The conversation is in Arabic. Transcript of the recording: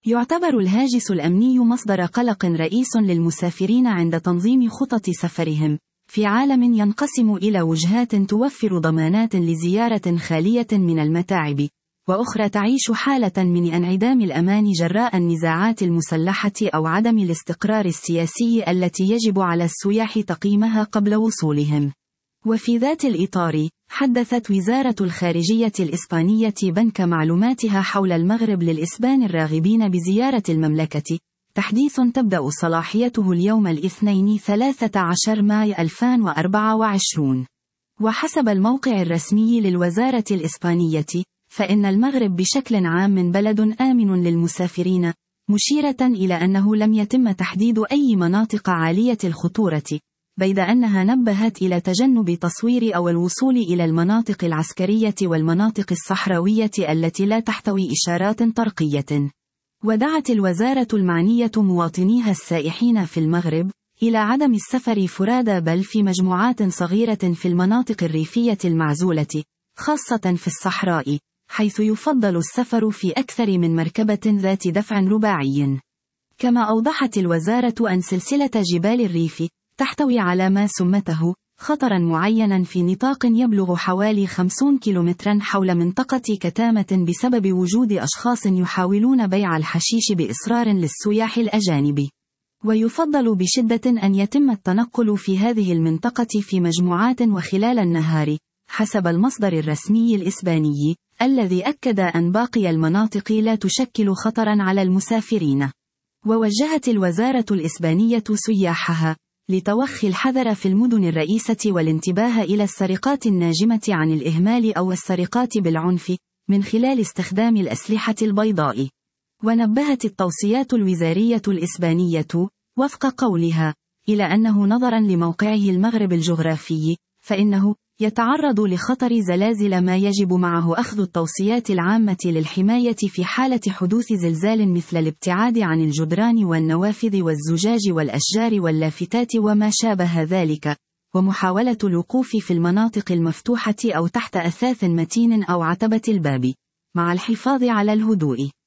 يعتبر الهاجس الأمني مصدر قلق رئيس للمسافرين عند تنظيم خطط سفرهم، في عالم ينقسم إلى وجهات توفر ضمانات لزيارة خالية من المتاعب، وأخرى تعيش حالة من انعدام الأمان جراء النزاعات المسلحة أو عدم الاستقرار السياسي التي يجب على السياح تقييمها قبل وصولهم. وفي ذات الإطار، حدثت وزارة الخارجية الإسبانية بنك معلوماتها حول المغرب للإسبان الراغبين بزيارة المملكة، تحديث تبدأ صلاحيته اليوم الاثنين 13 مايو 2024. وحسب الموقع الرسمي للوزارة الإسبانية، فإن المغرب بشكل عام بلد آمن للمسافرين، مشيرة إلى أنه لم يتم تحديد أي مناطق عالية الخطورة، بيد أنها نبهت إلى تجنب تصوير أو الوصول إلى المناطق العسكرية والمناطق الصحراوية التي لا تحتوي إشارات طرقية. ودعت الوزارة المعنية مواطنيها السائحين في المغرب إلى عدم السفر فرادى بل في مجموعات صغيرة في المناطق الريفية المعزولة، خاصة في الصحراء، حيث يفضل السفر في أكثر من مركبة ذات دفع رباعي. كما أوضحت الوزارة أن سلسلة جبال الريف تحتوي على ما سمته خطرا معينا في نطاق يبلغ حوالي 50 كيلومترا حول منطقة كتامة بسبب وجود أشخاص يحاولون بيع الحشيش بإصرار للسياح الأجانب. ويفضل بشدة أن يتم التنقل في هذه المنطقة في مجموعات وخلال النهار، حسب المصدر الرسمي الإسباني، الذي أكد أن باقي المناطق لا تشكل خطرا على المسافرين. ووجهت الوزارة الإسبانية سياحها لتوخي الحذر في المدن الرئيسة والانتباه إلى السرقات الناجمة عن الإهمال أو السرقات بالعنف من خلال استخدام الأسلحة البيضاء. ونبهت التوصيات الوزارية الإسبانية وفق قولها إلى أنه نظرا لموقعه المغرب الجغرافي، فإنه يتعرض لخطر زلازل ما يجب معه أخذ التوصيات العامة للحماية في حالة حدوث زلزال، مثل الابتعاد عن الجدران والنوافذ والزجاج والأشجار واللافتات وما شابه ذلك، ومحاولة الوقوف في المناطق المفتوحة أو تحت أثاث متين أو عتبة الباب، مع الحفاظ على الهدوء.